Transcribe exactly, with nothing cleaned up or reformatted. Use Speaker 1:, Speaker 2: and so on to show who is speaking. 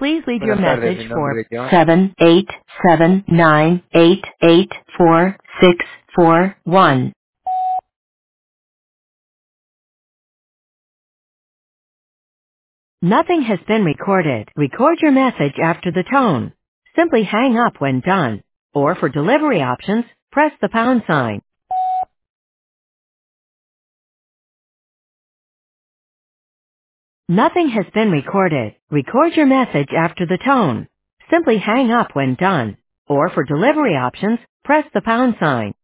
Speaker 1: Please leave your
Speaker 2: Buenas tardes,
Speaker 1: message
Speaker 2: mi nombre
Speaker 1: for
Speaker 2: es John.
Speaker 1: seven eight seven nine eight eight four six four one. Nothing has been recorded. Record your message after the tone. Simply hang up when done. Or for delivery options, press the pound sign. Nothing has been recorded. Record your message after the tone. Simply hang up when done. Or for delivery options, press the pound sign.